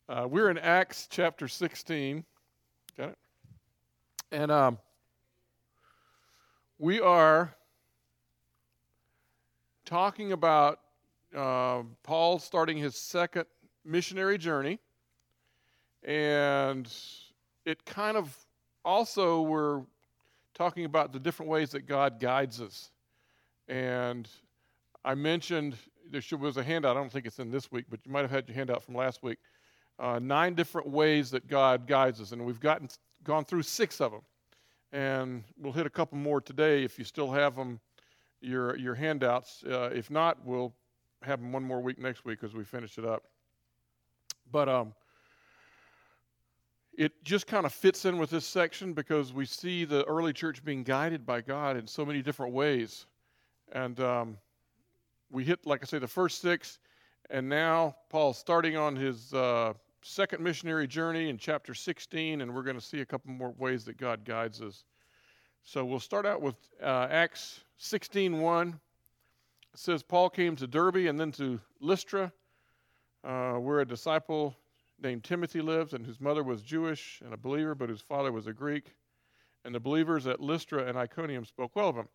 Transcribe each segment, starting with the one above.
We're in Acts chapter 16. Got it? And we are talking about Paul starting his second missionary journey. And it kind of also we're talking about the different ways that God guides us. And I mentioned there was a handout. I don't think it's in this week, but you might have had your handout from last week. 9 different ways that God guides us, and we've gone through 6 of them. And we'll hit a couple more today if you still have them, your handouts. If not, we'll have them one more week next week as we finish it up. But it just kind of fits in with this section because we see the early church being guided by God in so many different ways. And we hit, like I say, the first 6, and now Paul's starting on his second missionary journey in chapter 16, and we're going to see a couple more ways that God guides us. So we'll start out with Acts 16:1. It says, Paul came to Derbe and then to Lystra, where a disciple named Timothy lived, and whose mother was Jewish and a believer, but whose father was a Greek. And the believers at Lystra and Iconium spoke well of him.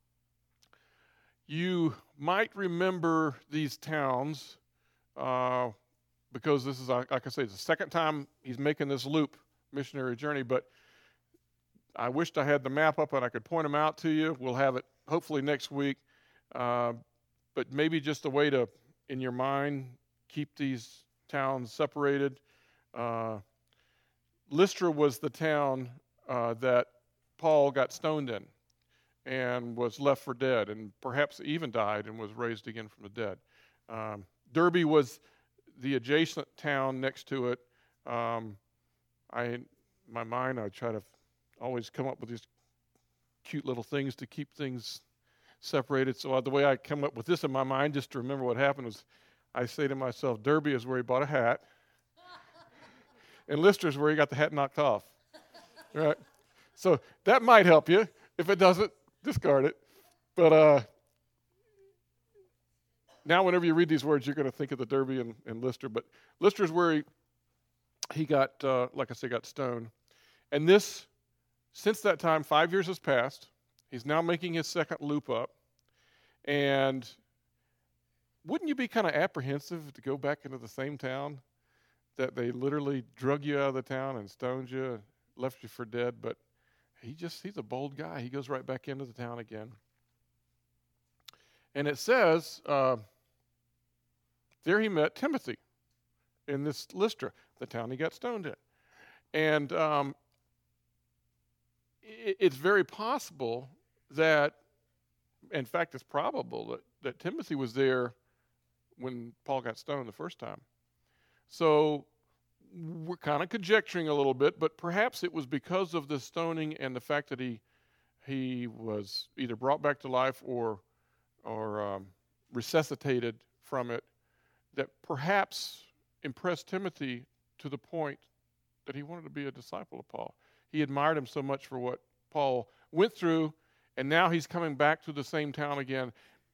You might remember these towns because this is, like I say, it's the second time he's making this loop missionary journey, but I wished I had the map up and I could point them out to you. We'll have it hopefully next week, but maybe just a way to, in your mind, keep these towns separated. Lystra was the town that Paul got stoned in and was left for dead, and perhaps even died and was raised again from the dead. Derbe was the adjacent town next to it. In my mind, I try to always come up with these cute little things to keep things separated. So the way I come up with this in my mind, just to remember what happened, was I say to myself, Derbe is where he bought a hat, and Lystra is where he got the hat knocked off. Right? So that might help you. If it doesn't, discard it. But now whenever you read these words, you're going to think of the Derbe and Lystra. But Lystra is where he got, like I say, got stoned. And this, since that time, 5 years has passed. He's now making his second loop up. And wouldn't you be kind of apprehensive to go back into the same town that they literally drug you out of the town and stoned you, left you for dead? But he's a bold guy. He goes right back into the town again. And it says, there he met Timothy in this Lystra, the town he got stoned in. And it's very possible that, in fact, it's probable that Timothy was there when Paul got stoned the first time. So we're kind of conjecturing a little bit, but perhaps it was because of the stoning and the fact that he was either brought back to life or resuscitated from it, that perhaps impressed Timothy to the point that he wanted to be a disciple of Paul. He admired him so much for what Paul went through, and now he's coming back to the same town again.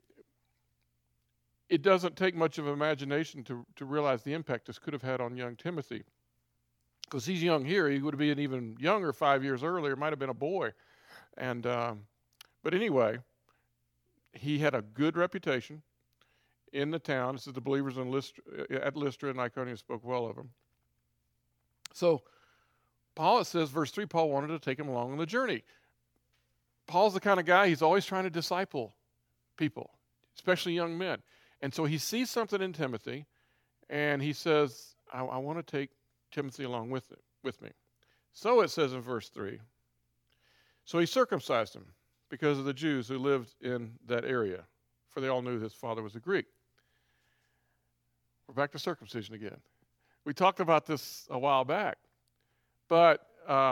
It doesn't take much of imagination to realize the impact this could have had on young Timothy. Because he's young here. He would have been even younger 5 years earlier. Might have been a boy. And but anyway, he had a good reputation in the town. This is the believers at Lystra and Iconium spoke well of him. So Paul, it says, verse 3, Paul wanted to take him along on the journey. Paul's the kind of guy, he's always trying to disciple people, especially young men. And so he sees something in Timothy, and he says, I want to take Timothy along with me. So it says in verse 3, so he circumcised him because of the Jews who lived in that area, for they all knew his father was a Greek. We're back to circumcision again. We talked about this a while back, but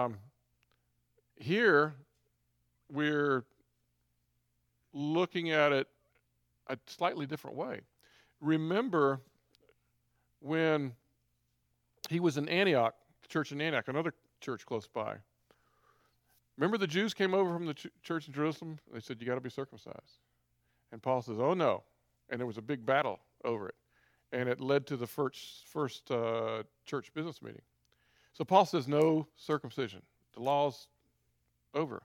here we're looking at it a slightly different way. Remember when he was in Antioch, the church in Antioch, another church close by. Remember the Jews came over from the church in Jerusalem? They said, you got to be circumcised. And Paul says, oh no. And there was a big battle over it. and it led to the first church business meeting. So Paul says no circumcision. The law's over.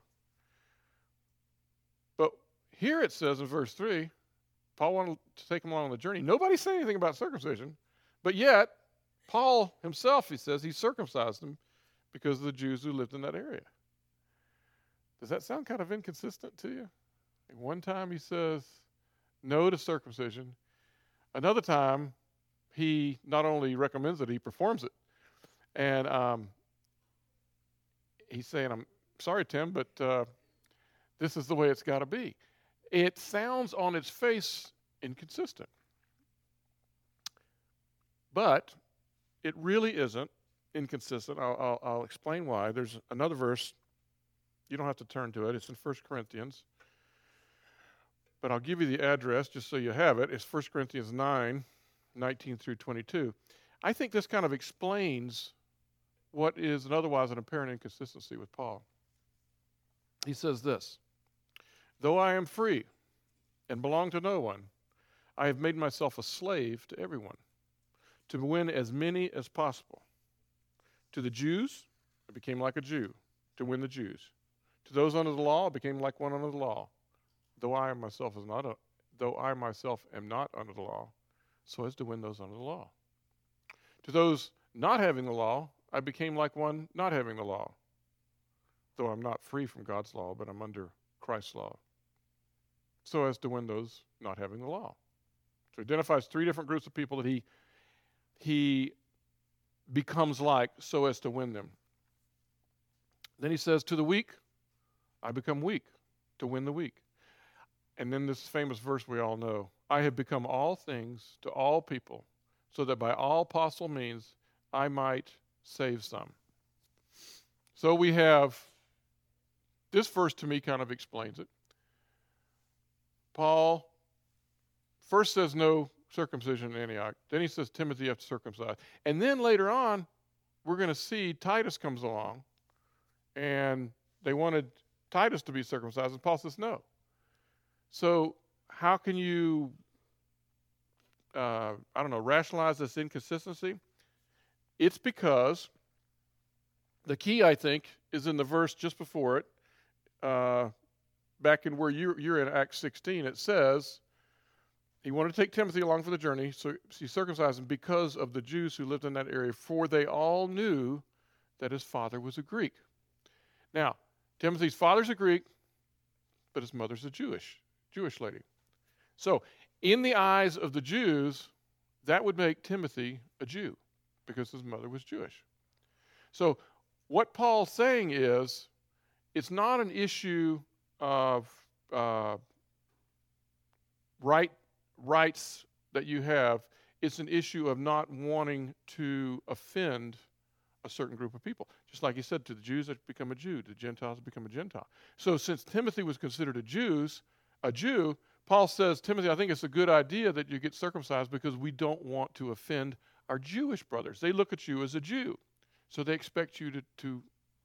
But here it says in verse 3, Paul wanted to take him along on the journey. Nobody's saying anything about circumcision, but yet Paul himself, he says, he circumcised them because of the Jews who lived in that area. Does that sound kind of inconsistent to you? One time he says no to circumcision. Another time he not only recommends it, he performs it. And he's saying, I'm sorry, Tim, but this is the way it's got to be. It sounds on its face inconsistent. But it really isn't inconsistent. I'll explain why. There's another verse. You don't have to turn to it. It's in 1 Corinthians. But I'll give you the address just so you have it. It's 1 Corinthians 9, 19 through 22. I think this kind of explains what is otherwise an apparent inconsistency with Paul. He says this, though I am free and belong to no one, I have made myself a slave to everyone to win as many as possible. To the Jews, I became like a Jew to win the Jews. To those under the law, I became like one under the law. Though I myself am not under the law, so as to win those under the law. To those not having the law, I became like one not having the law. Though I'm not free from God's law, but I'm under Christ's law. So as to win those not having the law. So he identifies three different groups of people that he becomes like so as to win them. Then he says, to the weak, I become weak to win the weak. And then this famous verse we all know, I have become all things to all people, so that by all possible means I might save some. So we have, this verse to me kind of explains it. Paul first says no circumcision in Antioch. Then he says, Timothy, you have to circumcise. And then later on, we're going to see Titus comes along, and they wanted Titus to be circumcised, and Paul says no. So how can you, rationalize this inconsistency? It's because the key, I think, is in the verse just before it. Back in where you're in Acts 16, it says, he wanted to take Timothy along for the journey, so he circumcised him because of the Jews who lived in that area, for they all knew that his father was a Greek. Now, Timothy's father's a Greek, but his mother's a Jewish lady. So, in the eyes of the Jews, that would make Timothy a Jew, because his mother was Jewish. So, what Paul's saying is, it's not an issue of rights that you have. It's an issue of not wanting to offend a certain group of people. Just like he said, to the Jews that become a Jew, to the Gentiles that become a Gentile. So since Timothy was considered a Jew, Paul says, Timothy, I think it's a good idea that you get circumcised because we don't want to offend our Jewish brothers. They look at you as a Jew, so they expect you to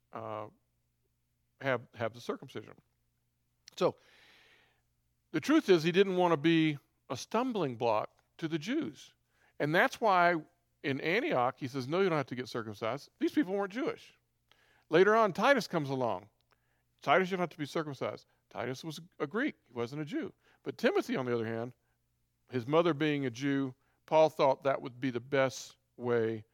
have the circumcision. So the truth is, he didn't want to be a stumbling block to the Jews. And that's why in Antioch, he says, no, you don't have to get circumcised. These people weren't Jewish. Later on, Titus comes along. Titus, you don't have to be circumcised. Titus was a Greek. He wasn't a Jew. But Timothy, on the other hand, his mother being a Jew, Paul thought that would be the best way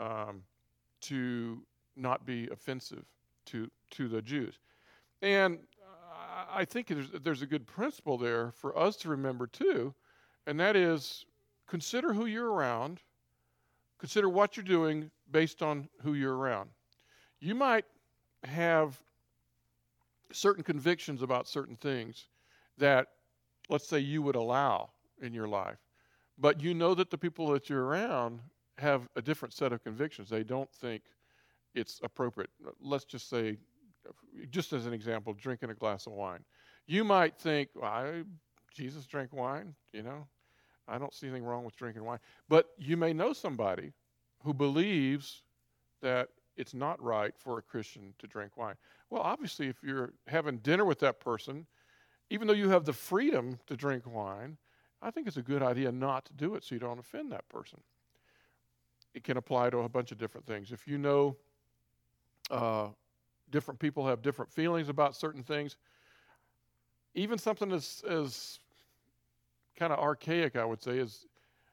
to not be offensive to the Jews. And I think there's a good principle there for us to remember too, and that is consider who you're around, consider what you're doing based on who you're around. You might have certain convictions about certain things that, let's say, you would allow in your life, but you know that the people that you're around have a different set of convictions. They don't think it's appropriate. Let's just say, just as an example, drinking a glass of wine. You might think, well, Jesus drank wine, I don't see anything wrong with drinking wine. But you may know somebody who believes that it's not right for a Christian to drink wine. Well, obviously, if you're having dinner with that person, even though you have the freedom to drink wine, I think it's a good idea not to do it so you don't offend that person. It can apply to a bunch of different things. If you know different people have different feelings about certain things, even something as kind of archaic, I would say, is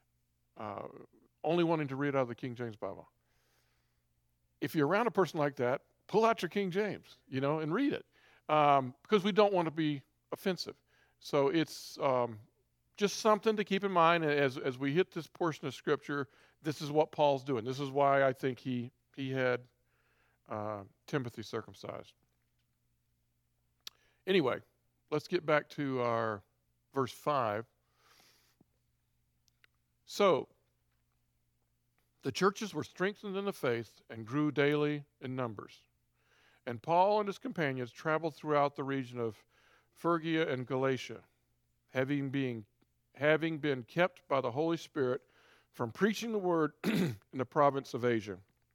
only wanting to read out of the King James Bible. If you're around a person like that, pull out your King James, and read it, because we don't want to be offensive. So it's just something to keep in mind as we hit this portion of Scripture. This is what Paul's doing. This is why I think he had Timothy circumcised. Anyway, let's get back to our verse 5. So, the churches were strengthened in the faith and grew daily in numbers. And Paul and his companions traveled throughout the region of Phrygia and Galatia, having been kept by the Holy Spirit from preaching the word in the province of Asia.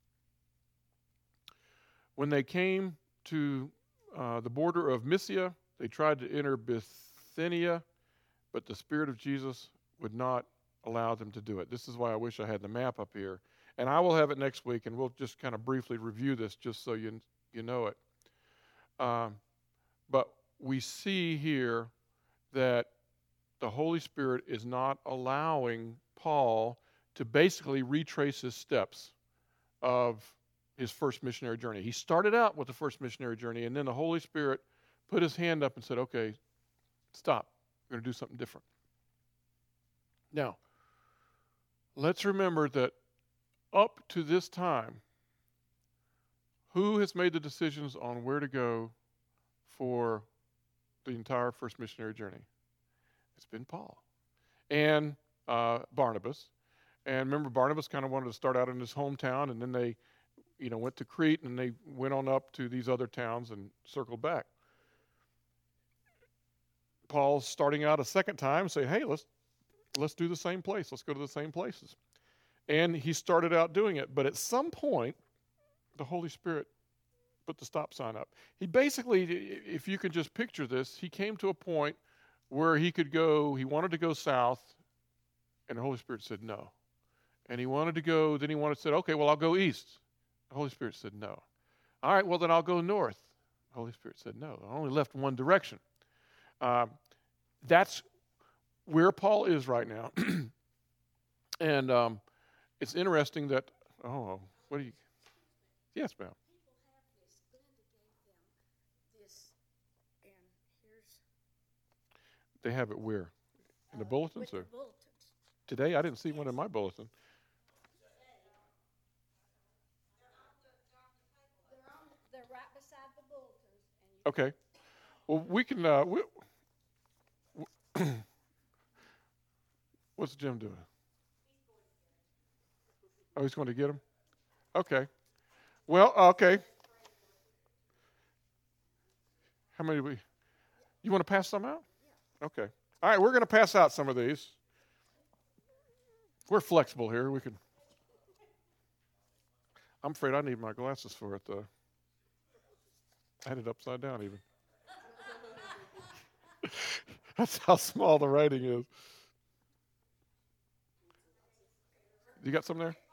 When they came to the border of Mysia, they tried to enter Bithynia, but the Spirit of Jesus would not allow them to do it. This is why I wish I had the map up here. And I will have it next week, and we'll just kind of briefly review this just so you know it. But we see here that the Holy Spirit is not allowing Paul to basically retrace his steps of his first missionary journey. He started out with the first missionary journey, and then the Holy Spirit put his hand up and said, okay, stop. We're going to do something different. Now, let's remember that up to this time, who has made the decisions on where to go for the entire first missionary journey? It's been Paul and Barnabas. And remember, Barnabas kind of wanted to start out in his hometown, and then they, went to Crete, and they went on up to these other towns and circled back. Paul's starting out a second time, saying, hey, let's do the same place. Let's go to the same places. And he started out doing it. But at some point, the Holy Spirit put the stop sign up. He basically, if you can just picture this, he came to a point where he wanted to go south, and the Holy Spirit said no. And he wanted to go, then he said, okay, well, I'll go east. The Holy Spirit said no. All right, well, then I'll go north. The Holy Spirit said no. I only left one direction. That's where Paul is right now. And it's interesting that, what do you, yes, ma'am. They have it where? In the bulletins? Or? The bulletins. Today? I didn't see one in my bulletin. They're right beside the bulletins. Okay. Well, we can... what's Jim doing? Oh, he's going to get them? Okay. Well, okay. How many do we... You want to pass some out? Okay. All right, we're going to pass out some of these. We're flexible here. We can. I'm afraid I need my glasses for it, though. I had it upside down, even. That's how small the writing is. You got some there?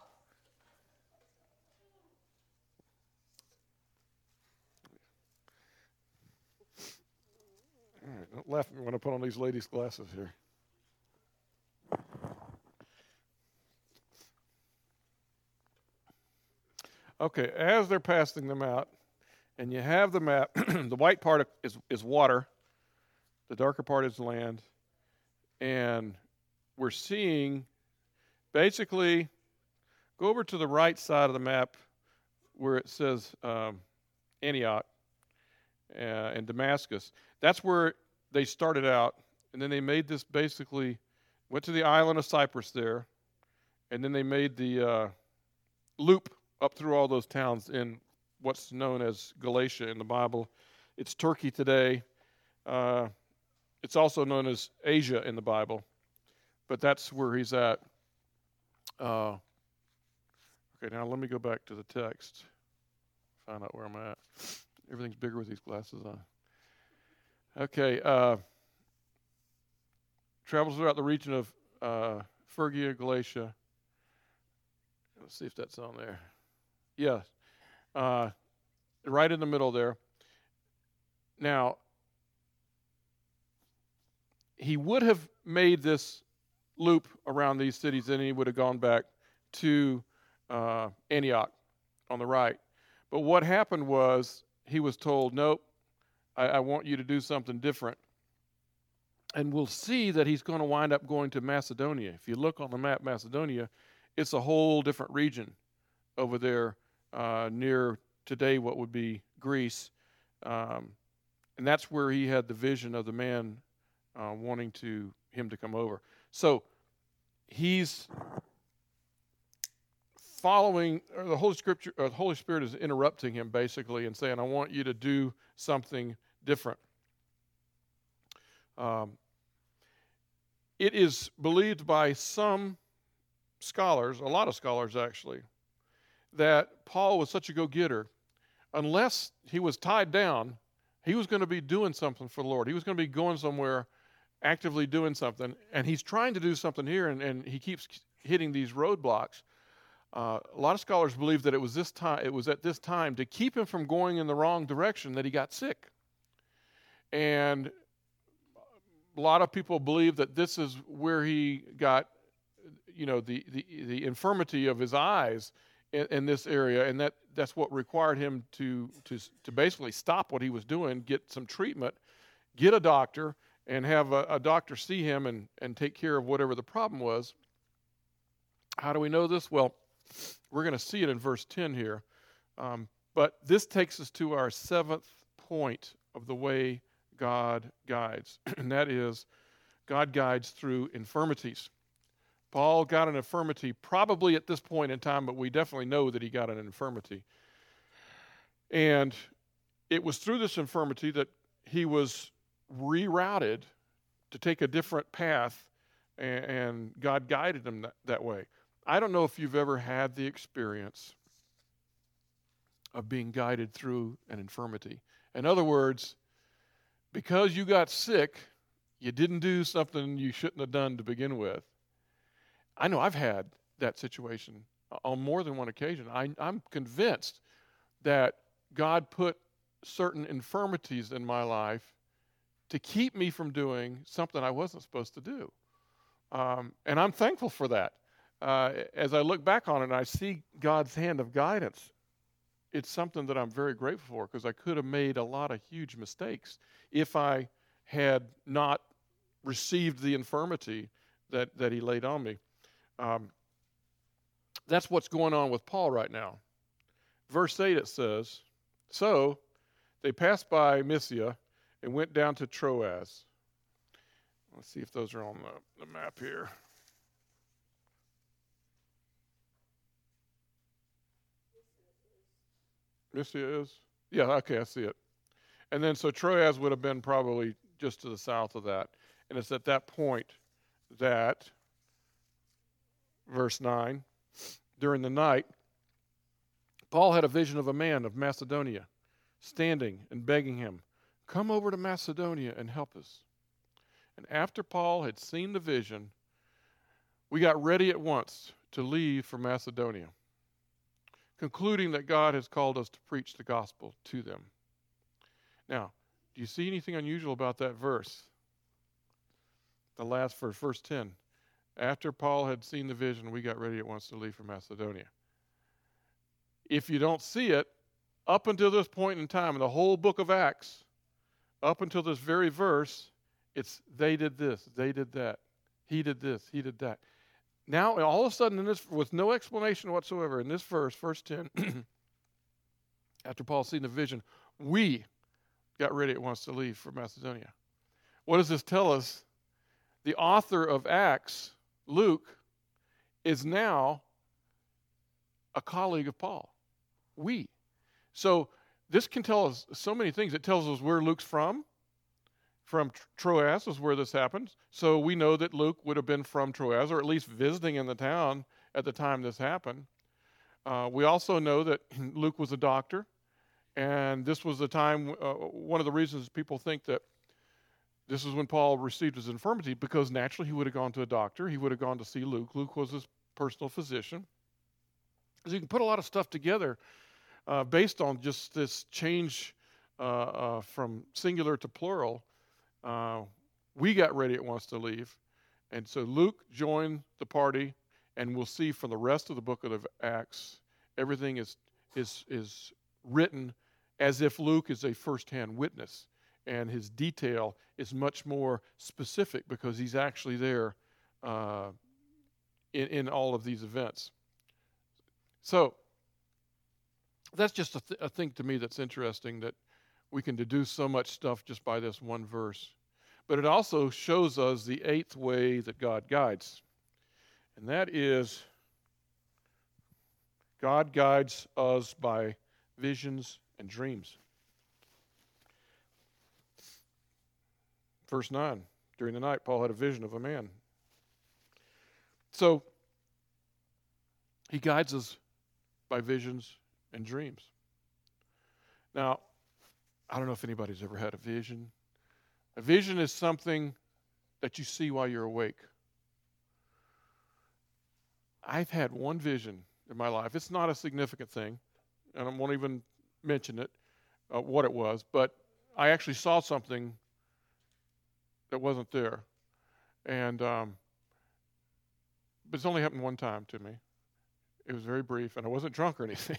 All right, don't laugh at me when I put on these ladies' glasses here. Okay, as they're passing them out, and you have the map, the white part is water, the darker part is land, and we're seeing, basically, go over to the right side of the map where it says Antioch and Damascus. That's where they started out, and then they made this basically, went to the island of Cyprus there, and then they made the loop up through all those towns in what's known as Galatia in the Bible. It's Turkey today. It's also known as Asia in the Bible, but that's where he's at. Okay, now let me go back to the text, find out where I'm at. Everything's bigger with these glasses on. Okay, travels throughout the region of Phrygia, Galatia. Let's see if that's on there. Yes. Right in the middle there. Now, he would have made this loop around these cities, and he would have gone back to Antioch on the right. But what happened was he was told, nope, I want you to do something different. And we'll see that he's going to wind up going to Macedonia. If you look on the map, Macedonia, it's a whole different region over there near today what would be Greece. And that's where he had the vision of the man wanting him to come over. So he's following, or the Holy Spirit is interrupting him basically and saying, I want you to do something different. It is believed by some scholars, a lot of scholars actually, that Paul was such a go-getter, unless he was tied down, he was going to be doing something for the Lord. He was going to be going somewhere, actively doing something, and he's trying to do something here, and he keeps hitting these roadblocks. A lot of scholars believe that it was at this time to keep him from going in the wrong direction that he got sick. And a lot of people believe that this is where he got, the infirmity of his eyes in this area, and that's what required him to basically stop what he was doing, get some treatment, get a doctor, and have a doctor see him and take care of whatever the problem was. How do we know this? Well, we're going to see it in verse 10 here. But this takes us to our seventh point of the way God guides, and that is God guides through infirmities. Paul got an infirmity probably at this point in time, but we definitely know that he got an infirmity. And it was through this infirmity that he was rerouted to take a different path, and God guided him that way. I don't know if you've ever had the experience of being guided through an infirmity. In other words, because you got sick, you didn't do something you shouldn't have done to begin with. I know I've had that situation on more than one occasion. I'm convinced that God put certain infirmities in my life to keep me from doing something I wasn't supposed to do. And I'm thankful for that. As I look back on it and I see God's hand of guidance, it's something that I'm very grateful for, because I could have made a lot of huge mistakes if I had not received the infirmity that he laid on me. That's what's going on with Paul right now. Verse 8 it says, so they passed by Mysia and went down to Troas. Let's see if those are on the map here. Mysia is? Yeah, okay, I see it. And then so Troas would have been probably just to the south of that. And it's at that point that, verse 9, during the night, Paul had a vision of a man of Macedonia standing and begging him, come over to Macedonia and help us. And after Paul had seen the vision, we got ready at once to leave for Macedonia, concluding that God has called us to preach the gospel to them. Now, do you see anything unusual about that verse? The last verse, verse 10. After Paul had seen the vision, we got ready at once to leave for Macedonia. If you don't see it, up until this point in time, in the whole book of Acts, up until this very verse, it's they did this, they did that, he did this, he did that. Now, all of a sudden, in this, with no explanation whatsoever, in this verse, verse 10, after Paul seen the vision, we got ready at once to leave for Macedonia. What does this tell us? The author of Acts, Luke, is now a colleague of Paul. We. So this can tell us so many things. It tells us where Luke's from. From Troas is where this happened. So we know that Luke would have been from Troas, or at least visiting in the town at the time this happened. We also know that Luke was a doctor, and this was the time, one of the reasons people think that This is when Paul received his infirmity, because naturally he would have gone to a doctor. He would have gone to see Luke. Luke was his personal physician. So you can put a lot of stuff together based on just this change from singular to plural. We got ready at once to leave. And so Luke joined the party, and we'll see from the rest of the book of the Acts, everything is written as if Luke is a first-hand witness, and his detail is much more specific because he's actually there in all of these events. So that's just a thing to me that's interesting, that we can deduce so much stuff just by this one verse. But it also shows us the eighth way that God guides. And that is, God guides us by visions and dreams. Verse 9, during the night, Paul had a vision of a man. So, he guides us by visions and dreams. Now, I don't know if anybody's ever had a vision. A vision is something that you see while you're awake. I've had one vision in my life. It's not a significant thing, and I won't even mention it, what it was, but I actually saw something that wasn't there. And but it's only happened one time to me. It was very brief, and I wasn't drunk or anything.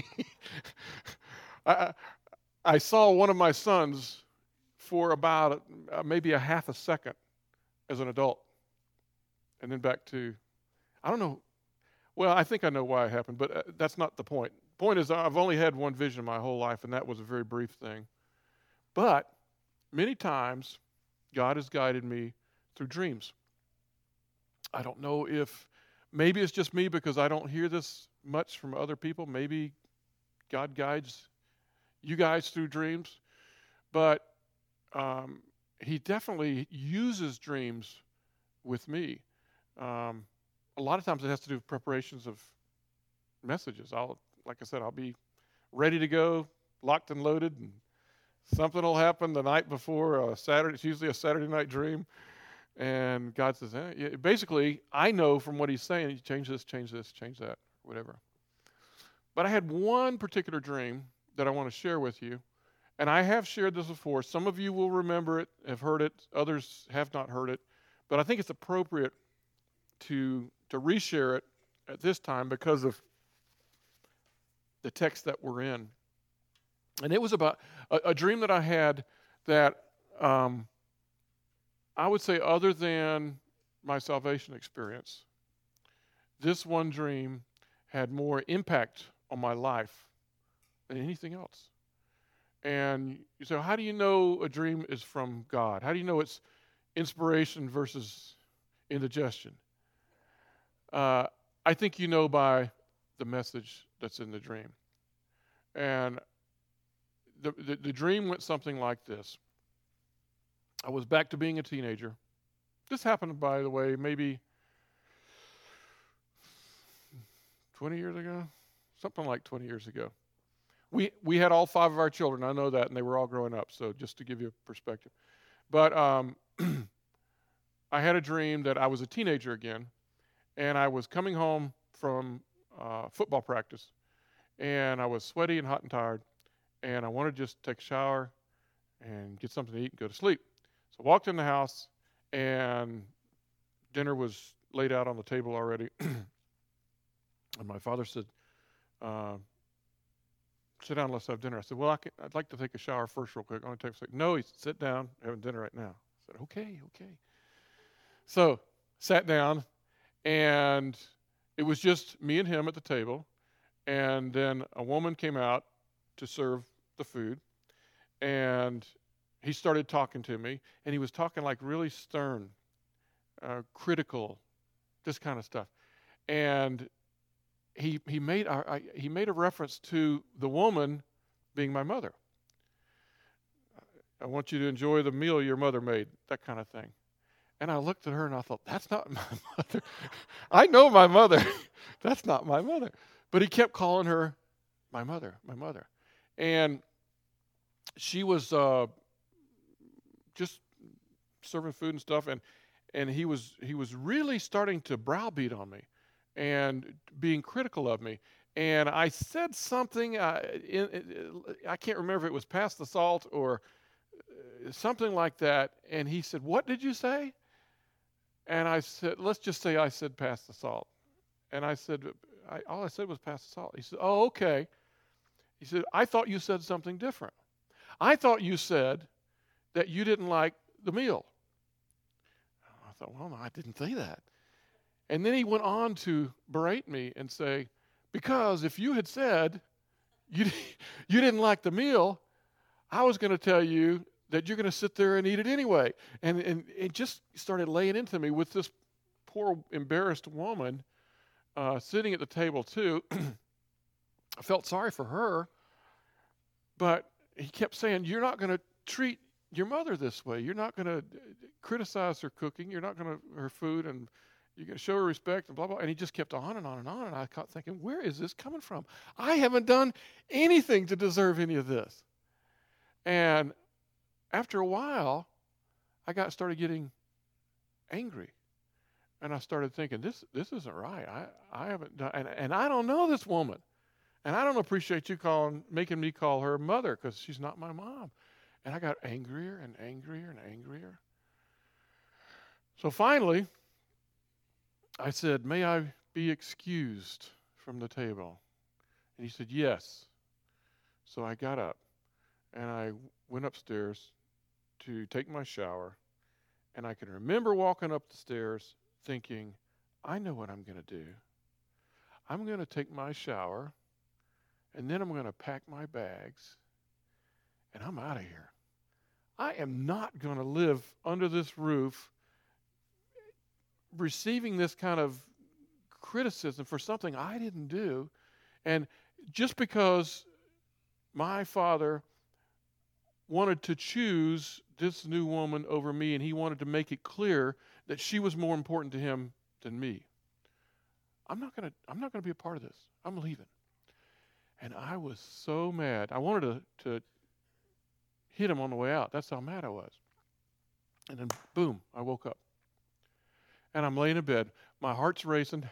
I saw one of my sons for about maybe a half a second as an adult. And then back to, I don't know, well, I think I know why it happened, but that's not the point. The point is, I've only had one vision my whole life, and that was a very brief thing. But many times, God has guided me through dreams. I don't know if, maybe it's just me because I don't hear this much from other people. Maybe God guides you guys through dreams. But he definitely uses dreams with me. A lot of times it has to do with preparations of messages. Like I said, I'll be ready to go, locked and loaded, and something will happen the night before Saturday. It's usually a Saturday night dream. And God says, basically, I know from what he's saying, change this, change that, whatever. But I had one particular dream that I want to share with you. And I have shared this before. Some of you will remember it, have heard it. Others have not heard it. But I think it's appropriate to reshare it at this time because of the text that we're in. And it was about a dream that I had that I would say, other than my salvation experience, this one dream had more impact on my life than anything else. And you say, how do you know a dream is from God? How do you know it's inspiration versus indigestion? I think you know by the message that's in the dream. And the dream went something like this. I was back to being a teenager. This happened, by the way, maybe 20 years ago, something like 20 years ago. We had all 5 of our children. I know that, and they were all growing up, so just to give you a perspective. But I had a dream that I was a teenager again, and I was coming home from football practice, and I was sweaty and hot and tired, and I wanted to just take a shower and get something to eat and go to sleep. So I walked in the house, and dinner was laid out on the table already. And my father said, sit down, let's have dinner. I said, well, I'd like to take a shower first real quick. I want to take a second. No, he said, sit down, having dinner right now. I said, okay. So sat down, and it was just me and him at the table. And then a woman came out to serve the food, and he started talking to me, and he was talking like really stern, critical, this kind of stuff. And he made a reference to the woman being my mother. I want you to enjoy the meal your mother made, that kind of thing. And I looked at her and I thought, that's not my mother. I know my mother. That's not my mother. But he kept calling her my mother. And she was just serving food and stuff, and he was really starting to browbeat on me and being critical of me. And I said something, I can't remember if it was pass the salt or something like that. And he said, "What did you say?" And I said, let's just say I said pass the salt. And I said, all I said was pass the salt. He said, "Oh, okay." He said, "I thought you said something different. I thought you said that you didn't like the meal." I thought, well, no, I didn't say that. And then he went on to berate me and say, because if you had said you didn't like the meal, I was going to tell you that you're going to sit there and eat it anyway. And it just started laying into me with this poor embarrassed woman sitting at the table too. I felt sorry for her, but he kept saying, "You're not going to treat your mother this way. You're not going to criticize her cooking. You're not going to her food, and you're going to show her respect," and blah, blah. And he just kept on and on and on. And I kept thinking, where is this coming from? I haven't done anything to deserve any of this. And after a while, I started getting angry. And I started thinking, this isn't right. I haven't done, and I don't know this woman. And I don't appreciate you making me call her mother, because she's not my mom. And I got angrier and angrier and angrier. So finally, I said, "May I be excused from the table?" And he said, "Yes." So I got up and I went upstairs to take my shower. And I can remember walking up the stairs thinking, I know what I'm going to do. I'm going to take my shower, and then I'm going to pack my bags, and I'm out of here. I am not going to live under this roof receiving this kind of criticism for something I didn't do. And just because my father wanted to choose this new woman over me, and he wanted to make it clear that she was more important to him than me, I'm not going to be a part of this. I'm leaving. And I was so mad. I wanted to hit him on the way out. That's how mad I was. And then, boom, I woke up. And I'm laying in bed. My heart's racing.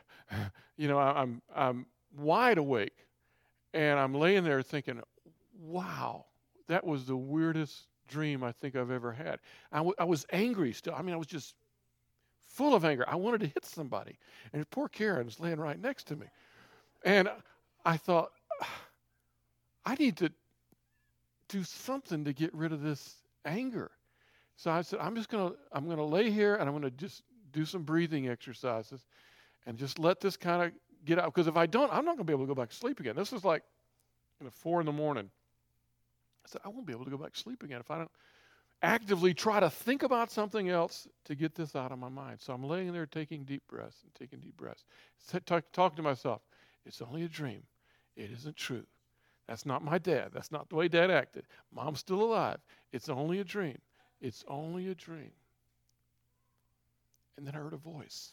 I'm wide awake. And I'm laying there thinking, wow, that was the weirdest dream I think I've ever had. I was angry still. I was just full of anger. I wanted to hit somebody. And poor Karen was laying right next to me. And I thought, I need to do something to get rid of this anger. So I said, I'm going to lay here, and I'm going to just do some breathing exercises and just let this kind of get out. Because if I don't, I'm not going to be able to go back to sleep again. This is like 4 a.m. I said, I won't be able to go back to sleep again if I don't actively try to think about something else to get this out of my mind. So I'm laying there taking deep breaths. Talking to myself. It's only a dream. It isn't true. That's not my dad. That's not the way Dad acted. Mom's still alive. It's only a dream. It's only a dream. And then I heard a voice.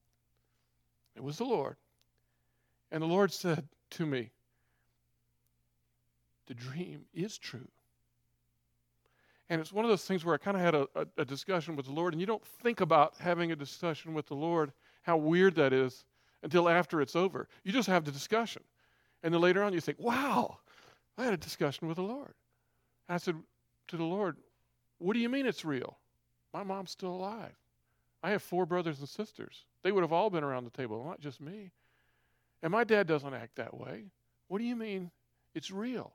It was the Lord. And the Lord said to me, the dream is true. And it's one of those things where I kind of had a discussion with the Lord, and you don't think about having a discussion with the Lord, how weird that is, until after it's over. You just have the discussion. And then later on you think, wow, I had a discussion with the Lord. And I said to the Lord, what do you mean it's real? My mom's still alive. I have 4 brothers and sisters. They would have all been around the table, not just me. And my dad doesn't act that way. What do you mean it's real?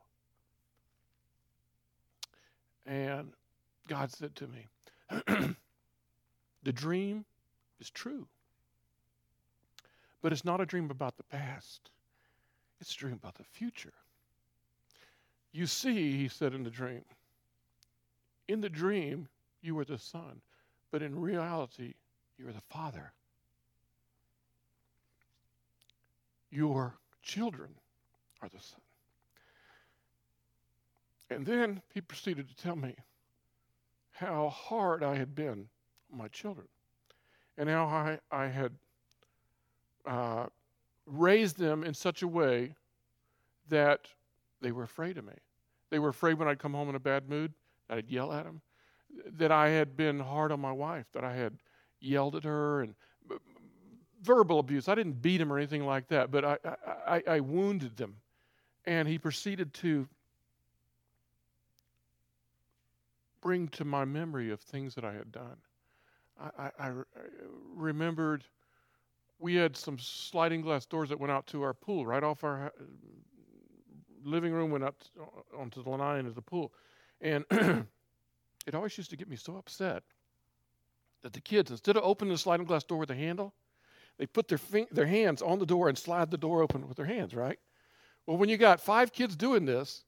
And God said to me, the dream is true. But it's not a dream about the past. It's a dream about the future. You see, he said in the dream, you were the son, but in reality, you were the father. Your children are the son. And then he proceeded to tell me how hard I had been on my children and how I had raised them in such a way that they were afraid of me. They were afraid when I'd come home in a bad mood, that I'd yell at them. that I had been hard on my wife, that I had yelled at her and verbal abuse. I didn't beat him or anything like that, but I wounded them. And he proceeded to bring to my memory of things that I had done. I remembered we had some sliding glass doors that went out to our pool, right off our living room, went up onto the line of the pool. And it always used to get me so upset that the kids, instead of opening the sliding glass door with a handle, they put their hands on the door and slide the door open with their hands, right? Well, when you got 5 kids doing this,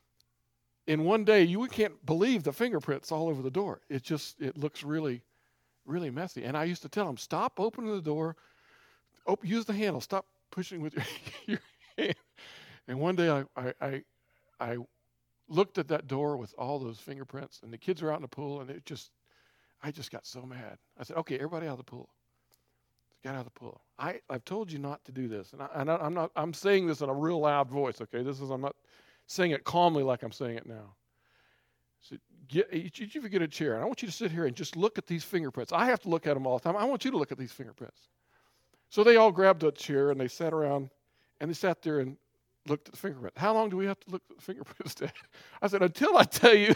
in one day, you can't believe the fingerprints all over the door. It looks really, really messy. And I used to tell them, stop opening the door, use the handle, stop pushing with your hand. And one day I looked at that door with all those fingerprints, and the kids were out in the pool, and I just got so mad. I said, okay, everybody out of the pool. Get out of the pool. I've told you not to do this, and I'm saying this in a real loud voice. Okay, I'm not saying it calmly like I'm saying it now. So each of you get a chair, and I want you to sit here and just look at these fingerprints. I have to look at them all the time. I want you to look at these fingerprints. So they all grabbed a chair and they sat around, and they sat there and looked at the fingerprint. How long do we have to look at the fingerprints, Dad? I said, until I tell you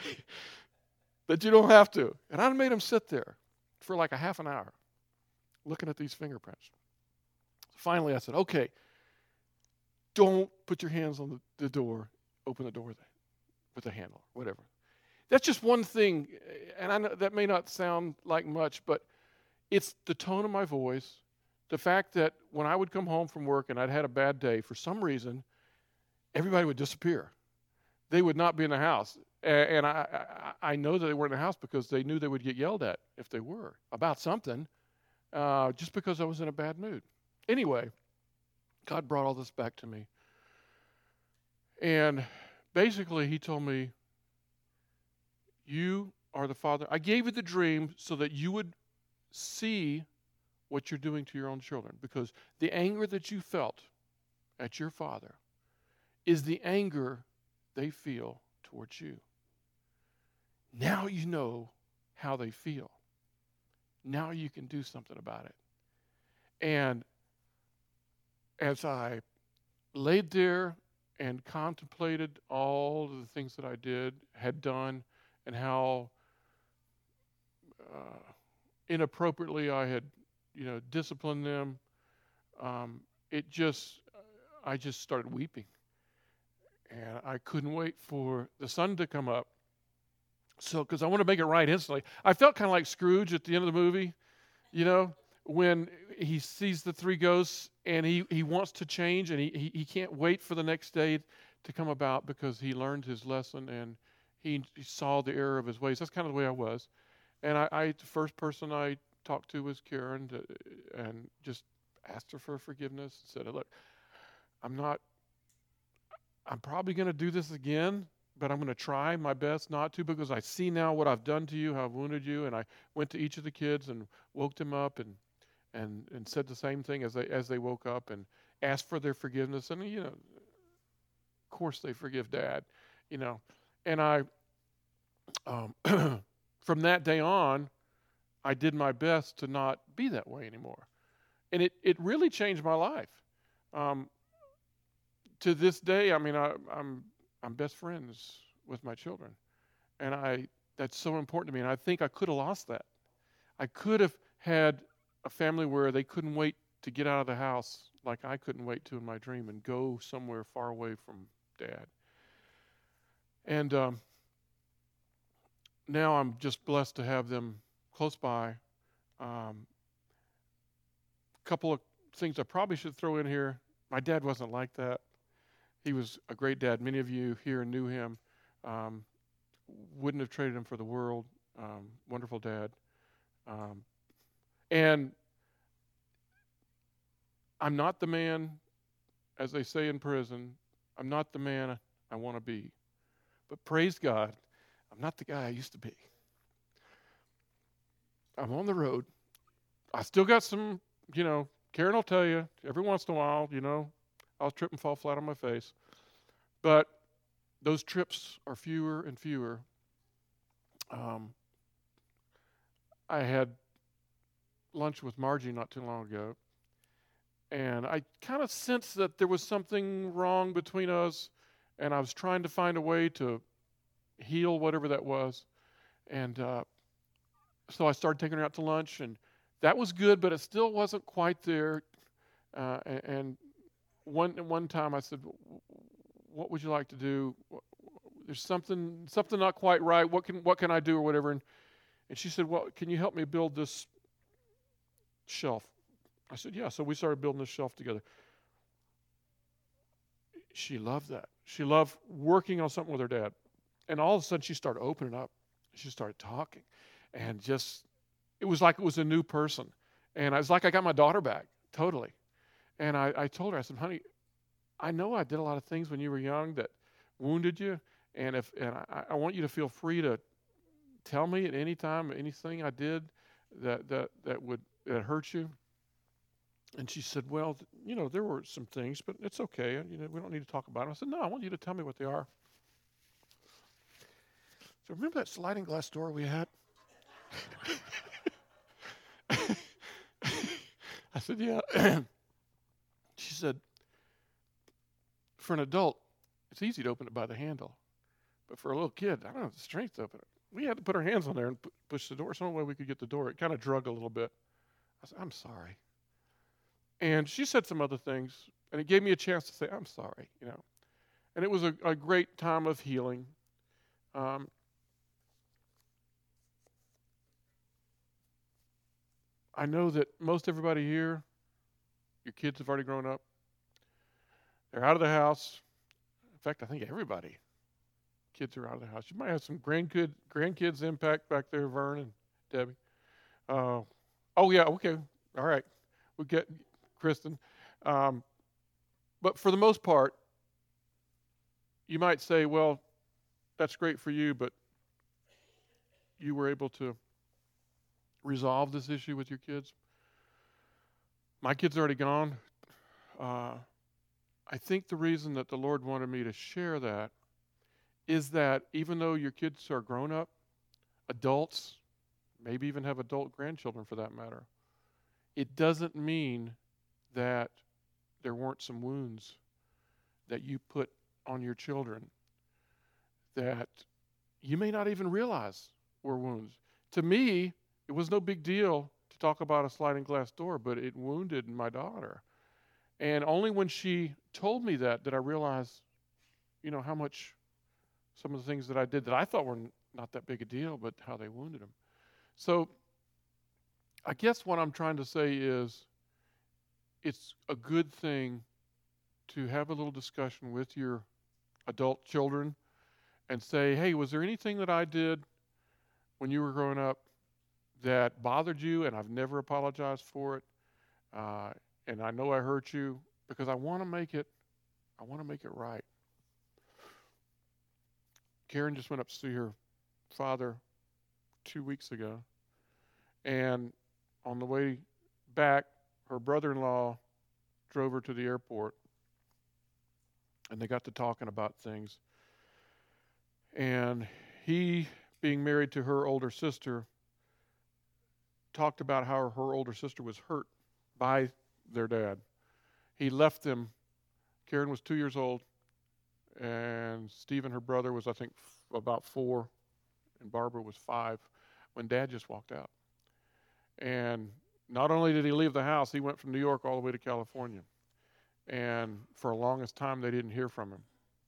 that you don't have to. And I made them sit there for like a half an hour looking at these fingerprints. Finally, I said, okay, don't put your hands on the door, open the door with a handle, whatever. That's just one thing, and I know that may not sound like much, but it's the tone of my voice, the fact that when I would come home from work and I'd had a bad day, for some reason, everybody would disappear. They would not be in the house. And I know that they weren't in the house because they knew they would get yelled at if they were about something, just because I was in a bad mood. Anyway, God brought all this back to me. And basically, he told me, you are the father. I gave you the dream so that you would see what you're doing to your own children. Because the anger that you felt at your father is the anger they feel towards you. Now you know how they feel. Now you can do something about it. And as I laid there and contemplated all of the things that I had done, and how inappropriately I had, disciplined them, I just started weeping. And I couldn't wait for the sun to come up. So, because I want to make it right instantly. I felt kind of like Scrooge at the end of the movie, when he sees the 3 ghosts and he wants to change, and he can't wait for the next day to come about because he learned his lesson and he saw the error of his ways. That's kind of the way I was. And the first person I talked to was Karen, and just asked her for forgiveness. Said, look, I'm probably going to do this again, but I'm going to try my best not to, because I see now what I've done to you, how I've wounded you. And I went to each of the kids and woke them up and said the same thing as they woke up, and asked for their forgiveness. And, of course they forgive Dad, And I, from that day on, I did my best to not be that way anymore. And it really changed my life. To this day, I'm best friends with my children. And that's so important to me. And I think I could have lost that. I could have had a family where they couldn't wait to get out of the house like I couldn't wait to in my dream, and go somewhere far away from Dad. And now I'm just blessed to have them close by. Couple of things I probably should throw in here. My dad wasn't like that. He was a great dad. Many of you here knew him. Wouldn't have traded him for the world. Wonderful dad. And I'm not the man, as they say in prison, I'm not the man I want to be. But praise God, I'm not the guy I used to be. I'm on the road. I still got some, Karen will tell you, every once in a while, I'll trip and fall flat on my face. But those trips are fewer and fewer. Um, I had lunch with Margie not too long ago, and I kind of sensed that there was something wrong between us, and I was trying to find a way to heal whatever that was. And so I started taking her out to lunch, and that was good, but it still wasn't quite there. And one time I said, "What would you like to do? There's something not quite right. What can I do or whatever?" And she said, "Well, can you help me build this shelf?" I said, "Yeah." So we started building this shelf together. She loved that. She loved working on something with her dad. And all of a sudden she started opening up. She started talking. And it was like it was a new person. And it was like I got my daughter back, totally. And I told her, I said, "Honey, I know I did a lot of things when you were young that wounded you. And I want you to feel free to tell me at any time anything I did that hurt you." And she said, "Well, there were some things, but it's okay. We don't need to talk about them." I said, "No, I want you to tell me what they are." So remember that sliding glass door we had? I said, "Yeah." She said, "For an adult, it's easy to open it by the handle. But for a little kid, I don't have the strength to open it." We had to put our hands on there and push the door. Some way we could get the door. It kind of drug a little bit. I said, "I'm sorry." And she said some other things, and it gave me a chance to say, "I'm sorry," And it was a great time of healing. I know that most everybody here, your kids have already grown up. They're out of the house. In fact, I think everybody, kids are out of the house. You might have some grandkids impact back there, Vern and Debbie. Oh, yeah, okay. All right. We get Kristen. But for the most part, you might say, "Well, that's great for you, but you were able to resolve this issue with your kids." My kids are already gone. I think the reason that the Lord wanted me to share that is that even though your kids are grown up, adults, maybe even have adult grandchildren for that matter, it doesn't mean that there weren't some wounds that you put on your children that you may not even realize were wounds. To me, it was no big deal to talk about a sliding glass door, but it wounded my daughter. And only when she told me that did I realize, how much some of the things that I did that I thought were not that big a deal, but how they wounded them. So I guess what I'm trying to say is it's a good thing to have a little discussion with your adult children and say, "Hey, was there anything that I did when you were growing up that bothered you, and I've never apologized for it, and I know I hurt you, because I want to make it right." Karen just went up to see her father 2 weeks ago, and on the way back, her brother-in-law drove her to the airport, and they got to talking about things. And he, being married to her older sister, talked about how her older sister was hurt by their dad. He left them. Karen was 2 years old, and Stephen, her brother, was, I think, about 4, and Barbara was 5, when Dad just walked out. And not only did he leave the house, he went from New York all the way to California. And for the longest time, they didn't hear from him.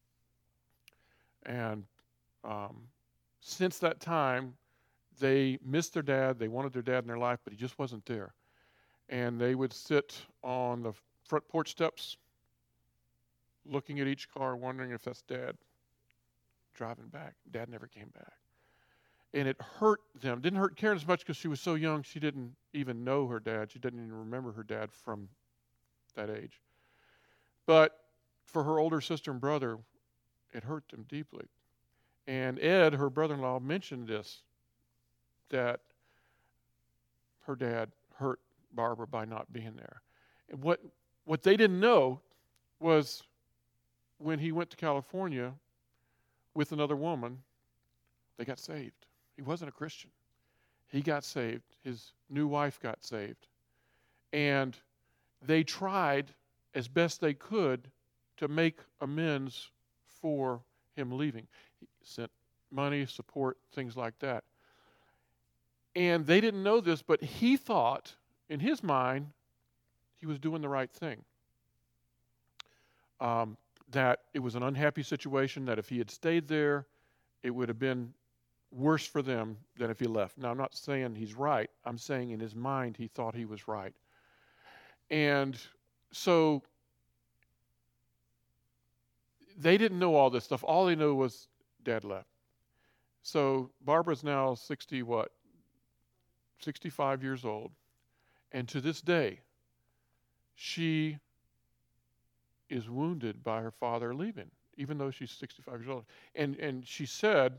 And since that time, they missed their dad. They wanted their dad in their life, but he just wasn't there. And they would sit on the front porch steps, looking at each car, wondering if that's Dad driving back. Dad never came back. And it hurt them. Didn't hurt Karen as much because she was so young, she didn't even know her dad. She didn't even remember her dad from that age. But for her older sister and brother, it hurt them deeply. And Ed, her brother-in-law, mentioned this, that her dad hurt Barbara by not being there. And what they didn't know was when he went to California with another woman, they got saved. He wasn't a Christian. He got saved. His new wife got saved. And they tried as best they could to make amends for him leaving. He sent money, support, things like that. And they didn't know this, but he thought, in his mind, he was doing the right thing. That it was an unhappy situation, that if he had stayed there, it would have been worse for them than if he left. Now, I'm not saying he's right. I'm saying in his mind he thought he was right. And so they didn't know all this stuff. All they knew was Dad left. So Barbara's now 65 years old. And to this day, she is wounded by her father leaving, even though she's 65 years old. And she said,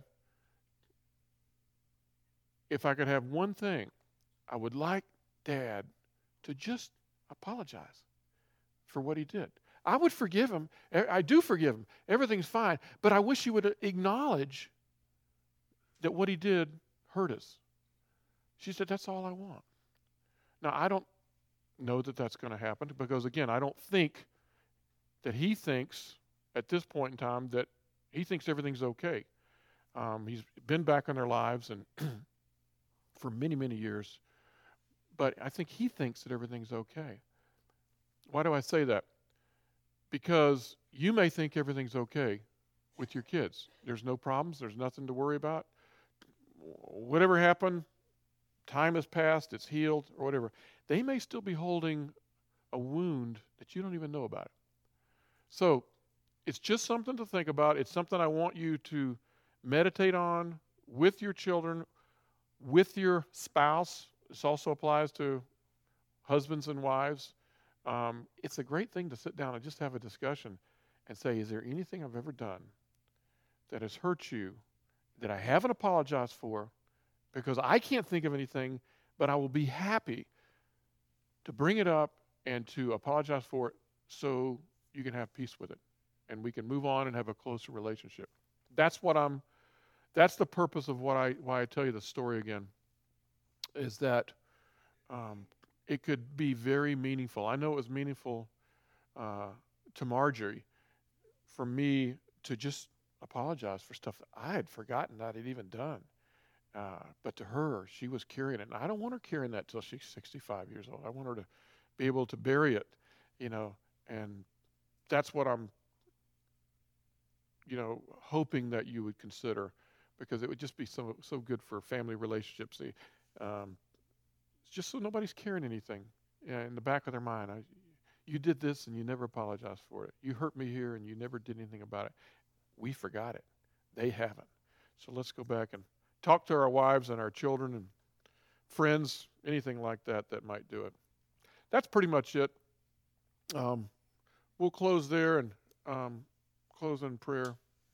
if I could have one thing, I would like Dad to just apologize for what he did. I would forgive him. I do forgive him. Everything's fine. But I wish he would acknowledge that what he did hurt us. She said, that's all I want. Now, I don't know that that's going to happen because, again, I don't think that he thinks at this point in time that he thinks everything's okay. He's been back in their lives and for many, many years. But I think he thinks that everything's okay. Why do I say that? Because you may think everything's okay with your kids. There's no problems. There's nothing to worry about. Whatever happened, time has passed, it's healed, or whatever. They may still be holding a wound that you don't even know about. So it's just something to think about. It's something I want you to meditate on with your children, with your spouse. This also applies to husbands and wives. It's a great thing to sit down and just have a discussion and say, is there anything I've ever done that has hurt you that I haven't apologized for? Because I can't think of anything, but I will be happy to bring it up and to apologize for it so you can have peace with it and we can move on and have a closer relationship. That's the purpose of why I tell you the story again, is that it could be very meaningful. I know it was meaningful to Marjorie for me to just apologize for stuff that I had forgotten that I'd even done. But to her, she was carrying it. And I don't want her carrying that till she's 65 years old. I want her to be able to bury it, and that's what I'm, hoping that you would consider, because it would just be so good for family relationships. Just so nobody's carrying anything in the back of their mind. You did this and you never apologized for it. You hurt me here and you never did anything about it. We forgot it. They haven't. So let's go back and talk to our wives and our children and friends, anything like that might do it. That's pretty much it. We'll close there and close in prayer.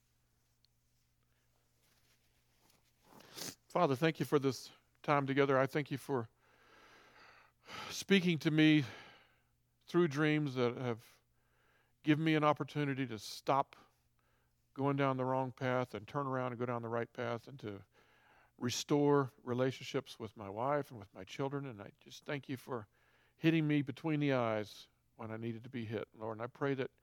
Father, thank you for this time together. I thank you for speaking to me through dreams that have given me an opportunity to stop going down the wrong path and turn around and go down the right path, and to restore relationships with my wife and with my children. And I just thank you for hitting me between the eyes when I needed to be hit, Lord. And I pray that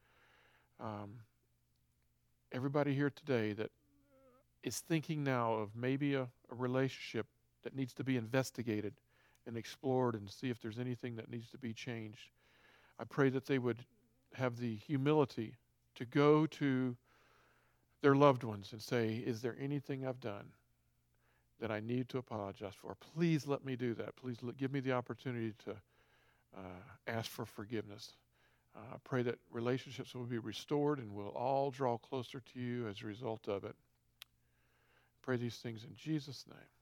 everybody here today that is thinking now of maybe a relationship that needs to be investigated and explored and see if there's anything that needs to be changed, I pray that they would have the humility to go to their loved ones and say, is there anything I've done that I need to apologize for? Please let me do that. Please give me the opportunity to ask for forgiveness. I pray that relationships will be restored and we'll all draw closer to you as a result of it. Pray these things in Jesus' name.